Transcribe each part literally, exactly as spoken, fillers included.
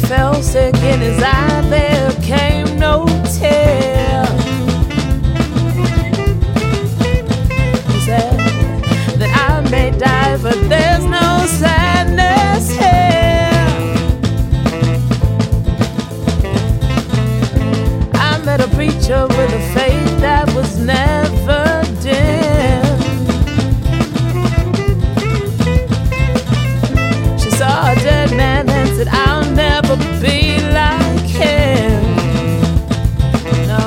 fell sick in his eye, there came no tear. He said that I may die, but there's no sadness here. I met a preacher with a faith that was never dim. She saw a dead man and said, I'll never be like him. No.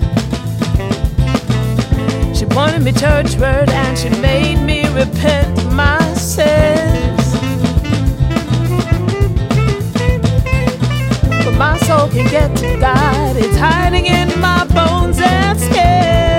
She pointed me churchward and she made me repent my sins. But my soul can get to God, it's hiding in my bones and skin.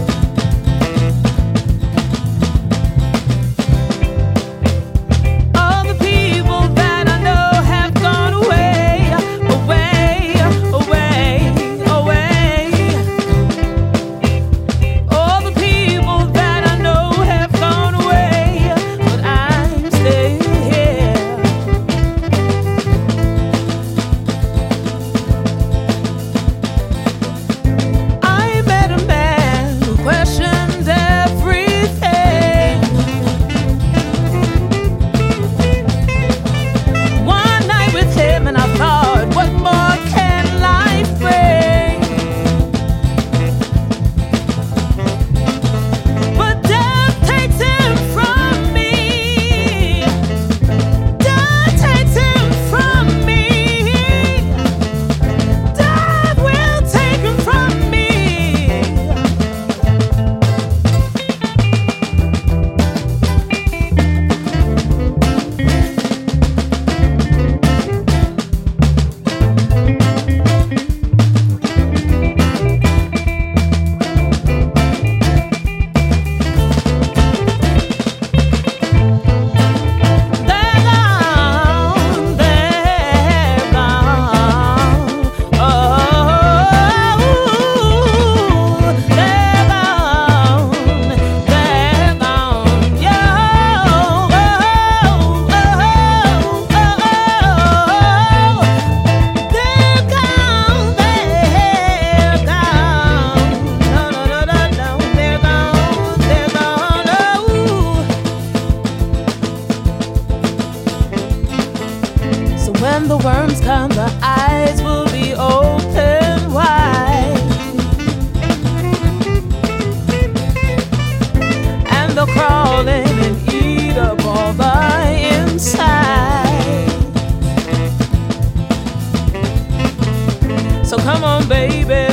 When the worms come, the eyes will be open wide, and they'll crawl in and eat up all the inside. So come on, baby.